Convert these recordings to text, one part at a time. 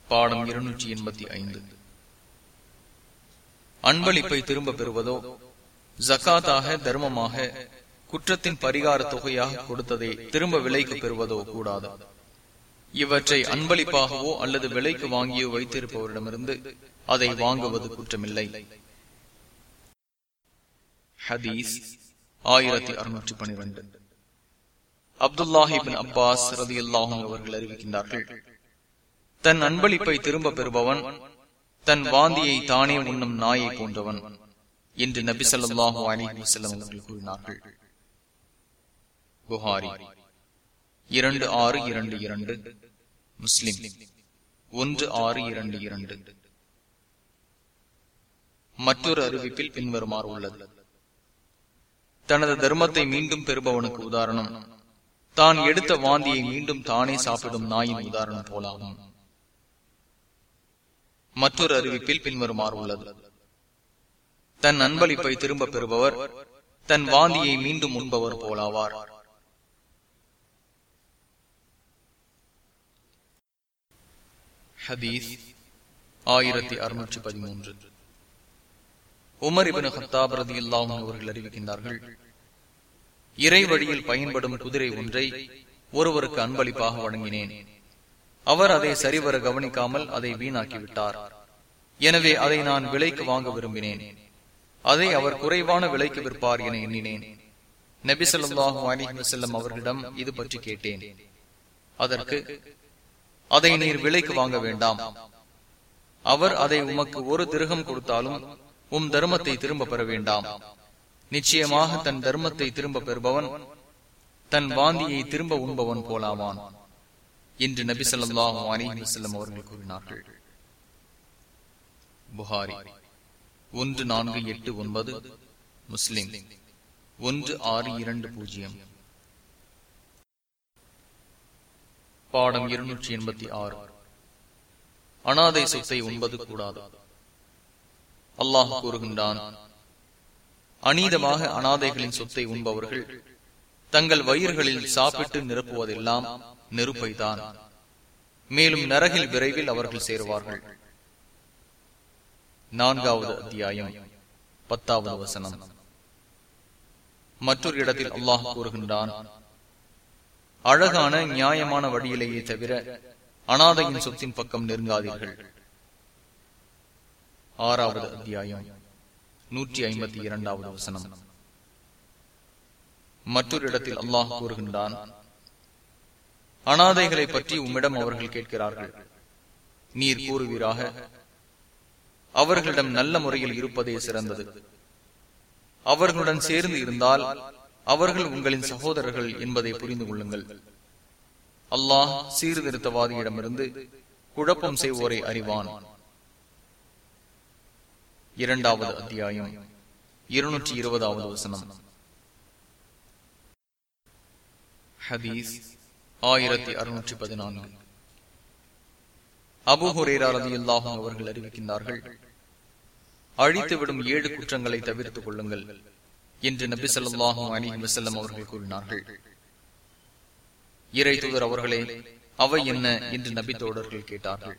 பாடம் 285. அன்பளிப்பை திரும்ப பெறுவதோ, ஜகாத்தாக தர்மமாக குற்றத்தின் பரிகார தொகையாக கொடுத்ததை திரும்ப விலைக்கு பெறுவதோ கூடாது. இவற்றை அன்பளிப்பாகவோ அல்லது விலைக்கு வாங்கியோ வைத்திருப்பவரிடமிருந்து அதை வாங்குவது குற்றமில்லை. ஹதீஸ் 1612. அப்துல்லாஹ் இப்னு அப்பாஸ் ரலியல்லாஹு அன்ஹு அவர்கள் அறிவிக்கின்றார்கள், தன் அன்பளிப்பை திரும்ப பெறுபவன் தன் வாந்தியை தானே உண்ணும் நாயை போன்றவன் என்று நபி ஸல்லல்லாஹு அலைஹி வஸல்லம் அவர்கள் கூறினார்கள். புகாரி 2622, முஸ்லிம் 1622. மற்றொரு அறிவிப்பில் பின்வருமாறு உள்ளது: தனது தர்மத்தை மீண்டும் பெறுபவனுக்கு உதாரணம் தான் எடுத்த வாந்தியை மீண்டும் தானே சாப்பிடும் நாயின் உதாரணம் போலாகும். மற்றொரு அறிவிப்பில் பின்வருமாறு உள்ளது: தன் அன்பளிப்பை திரும்ப பெறுபவர் தன் வாந்தியை மீண்டும் உண்பவர் போலாவார். ஹதீஸ் 1613. உமர் இப்னு கத்தாப் ரலியல்லாஹு அன்ஹு அவர்கள் அறிவிக்கின்றார்கள், இறை வழியில் பயன்படும் குதிரை ஒன்றை ஒருவருக்கு அன்பளிப்பாக வழங்கினேன். அவர் அதை சரிவர கவனிக்காமல் அதை வீணாக்கிவிட்டார். எனவே அதை நான் விலைக்கு வாங்க விரும்பினேன். அதை அவர் குறைவான விலைக்கு விற்பார் என எண்ணினேன். நபி ஸல்லல்லாஹு அலைஹி வஸல்லம் அவர்களிடம் இது பற்றி கேட்டேன். அதற்கு, அதை நீர் விலைக்கு வாங்க வேண்டாம். அவர் அதை உமக்கு 1 திர்ஹம் கொடுத்தாலும் தர்மத்தை திரும்ப பெற வேண்டாம். நிச்சயமாக தன் தர்மத்தை திரும்ப பெறுபவன் தன் வாந்தியை திரும்ப உண்பவன் போலாவான் என்று நபி ஸல்லல்லாஹு அலைஹி வஸல்லம் அவர்கள் கூறினார்கள். புகாரி 1489, முஸ்லிம் 1620. பாடம் 286. அனாதை சொத்தை உண்பது கூடாது. அல்லாஹ் கூறுகின்றான், அநீதமாக அனாதைகளின் சொத்தை உண்பவர்கள் தங்கள் வயிறுகளில் சாப்பிட்டு நிரப்புவதெல்லாம் நெருப்பைதான். மேலும் நரகில் விரைவில் அவர்கள் சேருவார்கள். 4வது அத்தியாயம் 10வது வசனம். மற்றொரு இடத்தில் அல்லாஹ் கூறுகின்றான், அழகான நியாயமான வழியிலேயே தவிர அனாதையின் சொத்தின் பக்கம் நெருங்காதீர்கள். 6வது அத்தியாயம் 152வது வசனம். மற்றொரு இடத்தில் அல்லாஹ் கூறுகின்றான், அனாதைகளை பற்றி உம்மிடம் அவர்கள் கேட்கிறார்கள். நீர் கூறுவீராக, அவர்களிடம் நல்ல முறையில் இருப்பதே சிறந்தது. அவர்களுடன் சேர்ந்து இருந்தால் அவர்கள் உங்களின் சகோதரர்கள் என்பதை புரிந்து கொள்ளுங்கள். அல்லாஹ் சீர்திருத்தவாதியிடமிருந்து குழப்பம் செய்வோரை அறிவான். 2வது அத்தியாயம் 220வது வசனம். ஹதீஸ் 1614. அபூ ஹுரைரா ரலியல்லாஹு அன்ஹு அவர்கள் அறிவிக்கின்றார்கள், அழித்துவிடும் 7 குற்றங்களை தவிர்த்துக் கொள்ளுங்கள் என்று நபி ஸல்லல்லாஹு அலைஹி வஸல்லம் அவர்கள் கூறினார்கள். இறை தூதர் அவர்களே, அவை என்ன என்று நபி தோழர்கள் கேட்டார்கள்.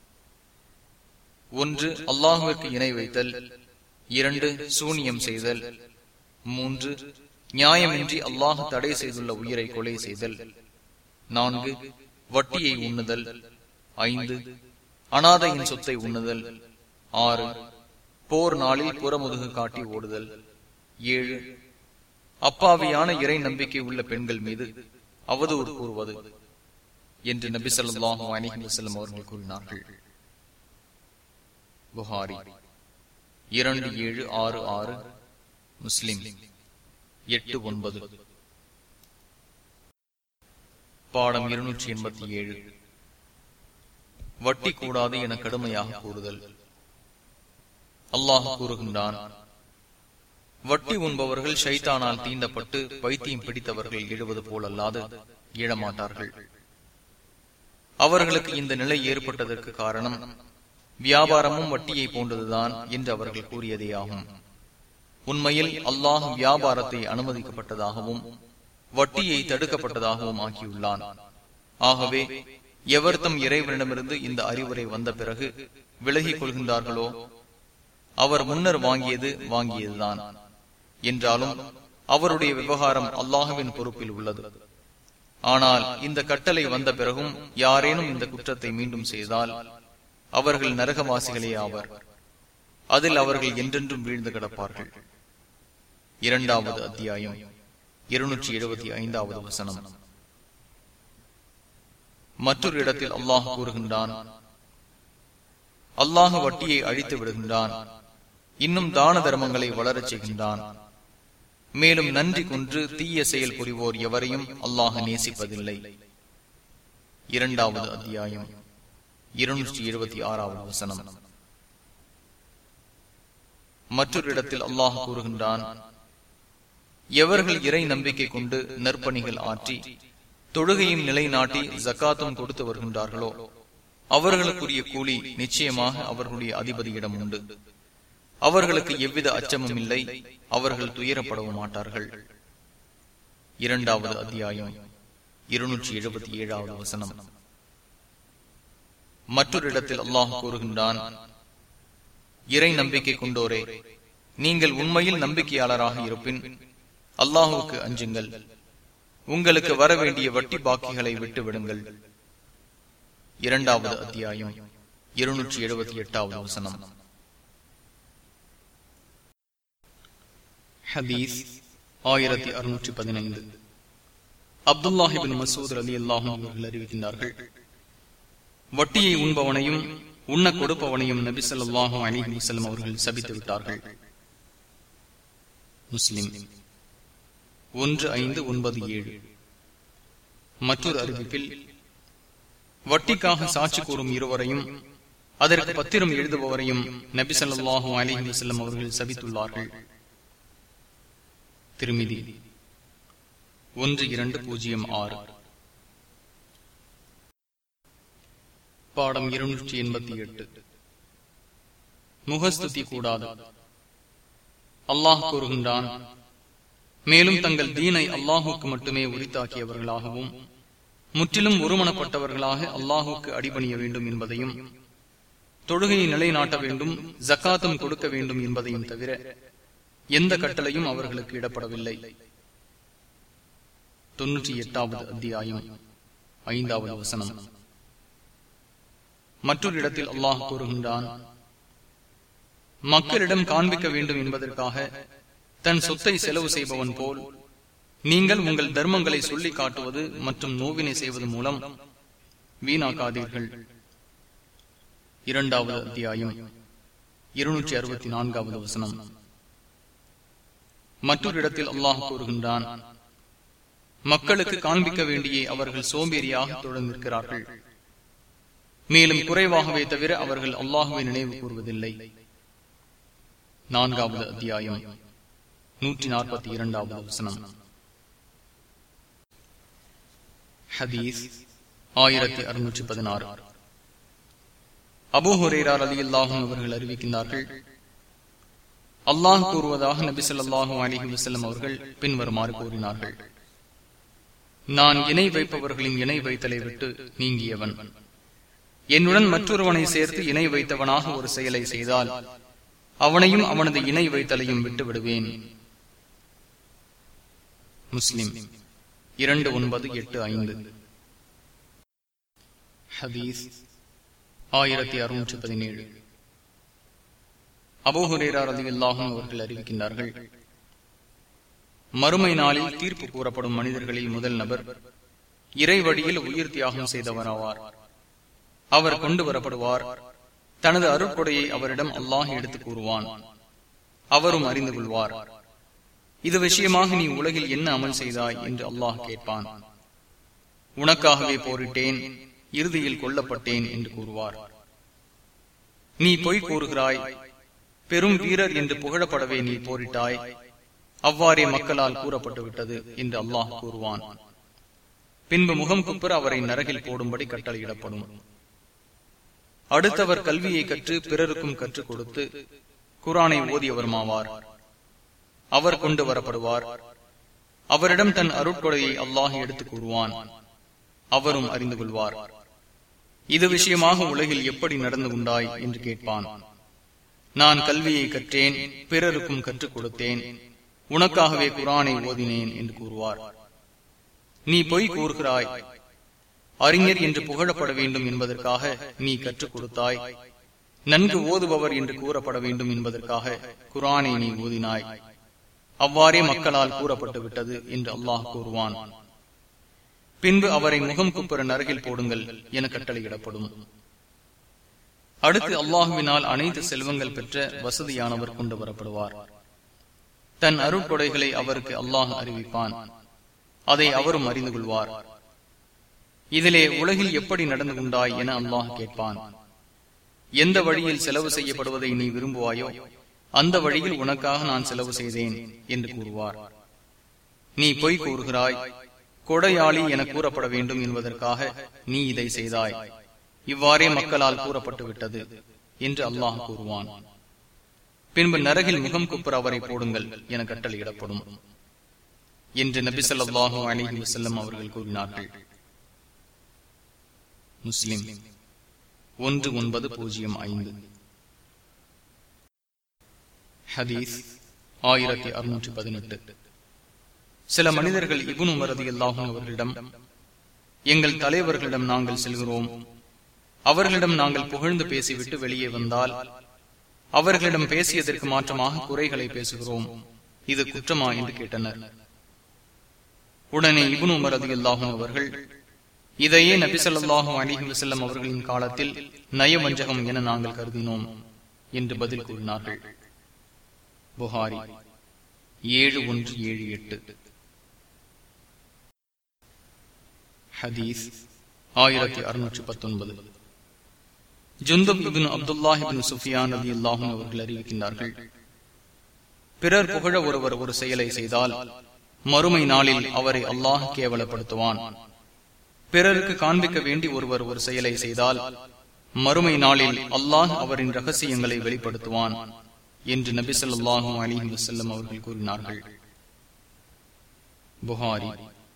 1. அல்லாஹுவிற்கு இணை வைத்தல். 2. சூனியம் செய்தல். 3. நியாயமின்றி அல்லாஹ் தடை செய்துள்ள உயிரை கொலை செய்தல். 4. வட்டியை உண்ணுதல். 5. அனாதையின் சொத்தை உண்ணுதல். 6. போர் நாளில் புறமுதுகு காட்டி ஓடுதல். 7. அப்பாவியான இறை நம்பிக்கை உள்ள பெண்கள் மீது அவதூறு கூறுவது என்று நபி ஸல்லல்லாஹு அலைஹி வஸல்லம் அவர்கள் கூறினார்கள். புகாரி 2766, முஸ்லிம் 89. பாடம் 287. வட்டி கூடாது என கடுமையாக கூறுதல். அல்லாஹ் கூறுகின்றான், வட்டி உண்பவர்கள் ஷைத்தானால் தீண்டப்பட்டு பைத்தியம் பிடித்தவர்கள் எழுவது போல் அல்லாது எழமாட்டார்கள். அவர்களுக்கு இந்த நிலை ஏற்பட்டதற்கு காரணம் வியாபாரமும் வட்டியை போன்றதுதான் என்று அவர்கள் கூறியதே ஆகும். உண்மையில் அல்லாஹ் வியாபாரத்தை அனுமதிக்கப்பட்டதாகவும் வட்டியை தடுக்கப்பட்டதாகவும் ஆக்கியுள்ளான். ஆகவே எவர் தம் இறைவனிடமிருந்து இந்த அறிவுரை வந்த பிறகு விலகிக் கொள்கின்றார்களோ அவர் முன்னர் வாங்கியதுதான் என்றாலும் அவருடைய விவகாரம் அல்லாஹுவின் பொறுப்பில் உள்ளது. ஆனால் இந்த கட்டளை வந்த பிறகும் யாரேனும் இந்த குற்றத்தை மீண்டும் செய்தால் அவர்கள் நரகவாசிகளே ஆவர். அதில் அவர்கள் என்றென்றும் வீழ்ந்து கிடப்பார்கள். 2வது அத்தியாயம் 275வது வசனம். மற்றொரு இடத்தில் அல்லாஹ் கூறுகின்றான், அல்லாஹ் வட்டியை அழித்து விடுகின்றான், இன்னும் தான தர்மங்களை வளரச் செய்கின்றான். மேலும் நன்றி கொன்று தீய செயல் புரிவோர் எவரையும் அல்லாஹ் நேசிப்பதில்லை. 2வது அத்தியாயம் 276வது வசனம். மற்றொரு இடத்தில் அல்லாஹ் கூறுகின்றான், எவர்கள் இறை நம்பிக்கை கொண்டு நற்பணிகள் ஆற்றி தொழுகையும் நிலைநாட்டி ஜகாத்தும் கொடுத்து வருகின்றார்களோ அவர்களுக்குரிய கூலி நிச்சயமாக அவர்களுடைய அதிபதியிடம் உண்டு. அவர்களுக்கு எவ்வித அச்சமும் இல்லை, அவர்கள் துயரப்படவும் மாட்டார்கள். 2வது அத்தியாயம் 277வது வசனம். மற்றொரு இடத்தில் அல்லாஹ் கூறுகின்றான், இறை நம்பிக்கை கொண்டோரே, நீங்கள் உண்மையில் நம்பிக்கையாளராக இருப்பின் அல்லாஹுக்கு அஞ்சுங்கள், உங்களுக்கு வரவேண்டிய வட்டி பாக்கிகளை விட்டுவிடுங்கள். 2வது அத்தியாயம் 278வது வசனம். ஹதீஸ் 1615. அப்துல்லாஹ் இப்னு மஸ்ஊத் ரலியல்லாஹு அன்ஹு அவர்கள் அறிவிக்கின்றார்கள், வட்டியை உண்பவனையும் உண்ண கொடுப்பவனையும் நபி ஸல்லல்லாஹு அலைஹி வஸல்லம் அவர்கள் சபித்து விட்டார்கள். முஸ்லிம் 1597. மற்றொரு அறிவிப்பில், வட்டிக்காக சாட்சி கூறும் இருவரையும் அதற்கு பத்திரம் எழுதுபவரையும் நபி ஸல்லல்லாஹு அலைஹி வஸல்லம் அவர்கள் சபித்துள்ளார்கள். திருமிதி 1206. பாடம் 288. முகஸ்துதி கூடாது. அல்லாஹ் கூறுகின்றான், மேலும் தங்கள் தீனை அல்லாஹுக்கு மட்டுமே உரித்தாக்கியவர்களாகவும் முற்றிலும் ஒருமனப்பட்டவர்களாக அல்லாஹுக்கு அடிபணிய வேண்டும் என்பதையும், தொழுகையை நிலைநாட்ட வேண்டும், ஜக்காத்தும் கொடுக்க வேண்டும் என்பதையும் தவிர எந்த கட்டளையும் அவர்களுக்கு இடப்படவில்லை. 98வது அத்தியாயம் 5வது வசனம். மற்றொரு இடத்தில் அல்லாஹ் கூறுகின்றான், மக்களிடம் காண்பிக்க வேண்டும் என்பதற்காக தன் சொத்தை செலவு செய்பவன் போல் நீங்கள் உங்கள் தர்மங்களை சொல்லி காட்டுவது மற்றும் நோவினை செய்வது மூலம் வீணாக்காதீர்கள். 2வது அத்தியாயம் 264வது வசனம். மற்றொரு இடத்தில் அல்லாஹ் கூறுகின்றான், மக்களுக்கு காண்பிக்க வேண்டியே அவர்கள் சோம்பேறியாக தொடர்ந்து நிற்கிறார்கள், மேலும் குறைவாகவே தவிர அவர்கள் அல்லாஹுவை நினைவு கூறுவதில்லை. 4வது அத்தியாயம் 142வது வசனம். ஹதீஸ் 1616. அபூ ஹுரைரா ரலியல்லாஹு அன்ஹு அவர்கள் அறிவிக்கின்றார்கள், அல்லாஹ் கூறுவதாக நபி ஸல்லல்லாஹு அலைஹி வஸல்லம் அவர்கள் பின்வருமாறு கூறினார்கள், நான் இணை வைப்பவர்களின் இணை வைத்தலை விட்டு நீங்கியவன். என்னுடன் மற்றொருவனை சேர்த்து இணை வைத்தவனாக ஒரு செயலை செய்தால் அவனையும் அவனது இணை வைத்தலையும் விட்டு விடுவேன். முஸ்லிம் 2985. ஹதீஸ் 1617. அபூ ஹுரைரா ரலியல்லாஹு அன்ஹு அவர்கள் அறிவிக்கின்றார்கள், மறுமை நாளில் தீர்ப்பு கூறப்படும் மனிதர்களில் முதல் நபர் இறை வழியில் உயிர் தியாகம் செய்தவராவார். அவர் கொண்டு வரப்படுவார். தனது அருட்கொடையை அவரிடம் அல்லாஹ் எடுத்துக் கூறுவான். அவரும் அறிந்து கொள்வார், இது விஷயமாக நீ உலகில் என்ன அமல் செய்தாய் என்று அல்லாஹ் கேட்பான். உனக்காகவே போரிட்டேன், இறுதியில் கொல்லப்பட்டேன் என்று கூறுவார். நீ பொய் கூறுகிறாய், பெரும் வீரர் என்று புகழப்படவே நீ போரிட்டாய், அவ்வாறே மக்களால் கூறப்பட்டு விட்டது என்று அல்லாஹ் கூறுவான். பின்பு முகம் குப்புற அவரை நரகில் போடும்படி கட்டளையிடப்படும். அடுத்தவர் கல்வியை கற்று பிறருக்கும் கற்றுக் கொடுத்து குர்ஆனை ஓதியவருமாவார். அவர் கொண்டு வரப்படுவார். அவரிடம் தன் அருட்கொடையை அல்லாஹ் எடுத்துக் கூறுவான். அவரும் அறிந்து கொள்வார், இது விஷயமாக உலகில் எப்படி நடந்து கொண்டாய் என்று கேட்பான். நான் கல்வியை கற்றேன், பிறருக்கும் கற்றுக் கொடுத்தேன், உனக்காகவே குர்ஆனை ஓதினேன் என்று கூறுவார். நீ பொய் கூறுகிறாய், அறிஞர் என்று புகழப்பட வேண்டும் என்பதற்காக நீ கற்றுக் கொடுத்தாய், நன்கு ஓதுபவர் என்று கூறப்பட வேண்டும் என்பதற்காக குர்ஆனை நீ ஓதினாய், அவ்வாறே மக்களால் கூறப்பட்டு விட்டது என்று அல்லாஹ் கூறுவான். பின்பு அவரை முகம் குப்புற நரகில் போடுங்கள் என கட்டளையிடப்படும். அடுத்து அல்லாஹுவினால் அனைத்து செல்வங்கள் பெற்ற வசதியானவர் கொண்டு வரப்படுவார். தன் அருட்கொடைகளை அவருக்கு அல்லாஹ் அறிவிப்பான். அதை அவரும் அறிந்து கொள்வார். இதிலே உலகில் எப்படி நடந்து கொண்டாய் என அல்லாஹ் கேட்பான். எந்த வழியில் செலவு செய்யப்படுவதை நீ விரும்புவாயோ அந்த வழியில் உனக்காக நான் செலவு செய்தேன் என்று கூறுவார். நீ பொய் கூறுகிறாய், கொடையாளி என கூறப்பட வேண்டும் என்பதற்காக நீ இதை செய்தாய், இவ்வாறே மக்களால் கூறப்பட்டு விட்டது என்று அல்லாஹ் கூறுவான். பின்பு நரகில் முகம் குப்புற அவரை போடுங்கள் என கட்டளையிடப்படும் என்று நபி ஸல்லல்லாஹு அலைஹி வஸல்லம் அவர்கள் கூறினார்கள். முஸ்லிம் 1905. ஹதீஸ் 1618. சில மனிதர்கள் இப்னு உமர் ரலியல்லாஹு அன்ஹு அவர்களிடம், எங்கள் தலைவர்களிடம் நாங்கள் செல்கிறோம், அவர்களிடம் நாங்கள் புகழ்ந்து பேசிவிட்டு வெளியே வந்தால் அவர்களிடம் பேசியதற்கு மாற்றமாக குறைகளை பேசுகிறோம், இது குற்றமா என்று கேட்டனர். உடனே இப்னு உமர் ரலியல்லாஹு அன்ஹு அவர்கள், இதையே நபி ஸல்லல்லாஹு அலைஹி வஸல்லம் அவர்களின் காலத்தில் நயவஞ்சகம் என நாங்கள் கருதினோம் என்று பதில் கூறினார்கள். புகாரி 7178. ஹதீஸ் 1619. ஜுந்தப் இப்னு அப்துல்லாஹ் இப்னு சுஃபியான் ரலியல்லாஹு அன்ஹு அவர்கள் அறிவிக்கின்றார்கள், பிறர் புகழ ஒருவர் ஒரு செயலை செய்தால் மறுமை நாளில் அவரை அல்லாஹ் கேவலப்படுத்துவான். பிறருக்கு காண்பிக்க வேண்டி ஒருவர் ஒரு செயலை செய்தால் மறுமை நாளில் அல்லாஹ் அவரின் ரகசியங்களை வெளிப்படுத்துவான் என்று நபி ஸல்லல்லாஹு அலைஹி வஸல்லம் அவர்கள் கூறினார்கள். புகாரி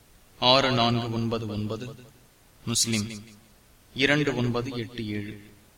6499, முஸ்லிம் 2987.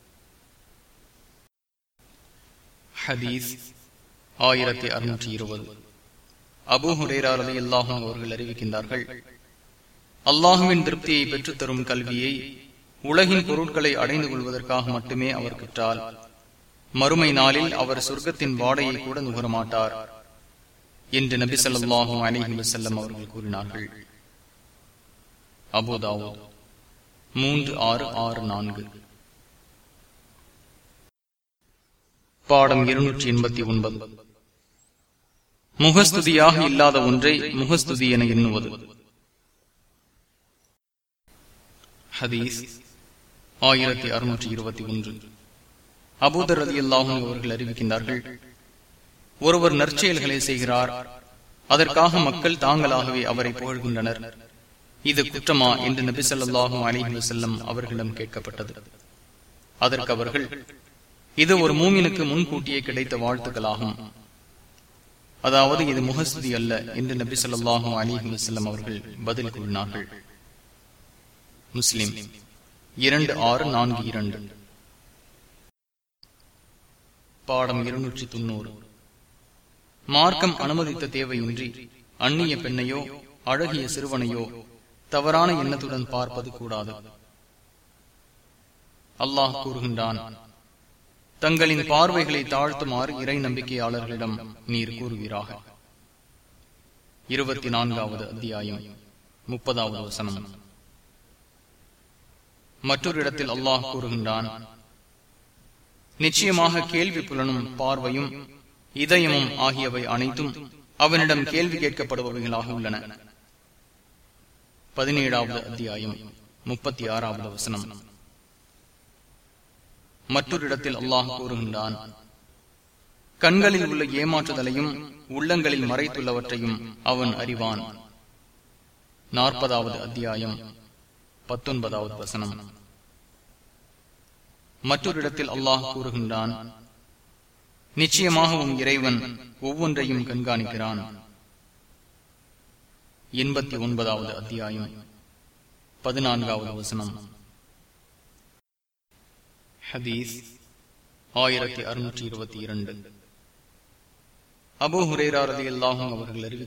ஹதீஸ் 1620. அபூ ஹுரைரா ரலியல்லாஹு அன்ஹு அவர்கள் அறிவிக்கின்றார்கள், அல்லாஹுவின் திருப்தியை பெற்றுத் தரும் கல்வியை உலகின் பொருட்களை அடைந்து கொள்வதற்காக மட்டுமே அவர் கற்றால் மறுமை நாளில் அவர் சொர்க்கத்தின் வாடையை கூட நுகரமாட்டார் என்று நபி ஸல்லல்லாஹு அலைஹி வஸல்லம் அவர்கள் கூறினார்கள். அபூ தாவூத் 3664. பாடம் 289. முகஸ்துதியாக இல்லாத ஒன்றை முகஸ்துதி என எண்ணுவது. ஹதீஸ் 1621. அபூதர் ரலியல்லாஹு அன்ஹு அவர்கள் அறிவிக்கின்றார்கள், ஒருவர் நற்செயல்களை செய்கிறார், அதற்காக மக்கள் தாங்களாகவே அவரை புகழ்கின்றனர், இது குற்றமா என்று நபி ஸல்லல்லாஹு அலைஹி வஸல்லம் அவர்களிடம் கேட்கப்பட்டது. அதற்கு அவர்கள், இது ஒரு மூமினுக்கு முன்கூட்டியே கிடைத்த வாழ்த்துக்களாகும், அதாவது இது முகஸ்துதி அல்ல என்று நபி ஸல்லல்லாஹு அலைஹி வஸல்லம் அவர்கள் பதில் கூறினார்கள். முஸ்லிம் 2642. பாடம் 290. மார்க்கம் அனுமதித்த தேவையின்றி அந்நிய பெண்ணையோ அழகிய சிறுவனையோ தவறான எண்ணத்துடன் பார்ப்பது கூடாது. அல்லாஹ் கூறுகின்றான், தங்களின் பார்வைகளை தாழ்த்துமாறு இறை நம்பிக்கையாளர்களிடம் நீர் கூறுவீராக. 24வது அத்தியாயம் 30வது வசனம். மற்றொரு இடத்தில் அல்லாஹ் கூறுகின்றான், நிச்சயமாக கேள்வி புலனும் பார்வையும் இதயமும் ஆகியவை அனைத்தும் அவனிடம் கேள்வி கேட்கப்படுபவைகளாக உள்ளன. 17வது அத்தியாயம் 36வது வசனம். மற்றொரு இடத்தில் அல்லாஹ் கூறுகின்றான், கண்களில் உள்ள ஏமாற்றுதலையும் உள்ளங்களில் மறைத்துள்ளவற்றையும் அவன் அறிவான். 40வது அத்தியாயம் 19வது வசனம். மற்றொரு இடத்தில் அல்லாஹ் கூறுகின்றான், நிச்சயமாக உன் இறைவன் ஒவ்வொன்றையும் கண்காணிக்கிறான். 89வது அத்தியாயம் 14வது வசனம். ஹதீஸ் 1622. அபூ ஹுரைரா ரலியல்லாஹு அன்ஹு அவர்கள்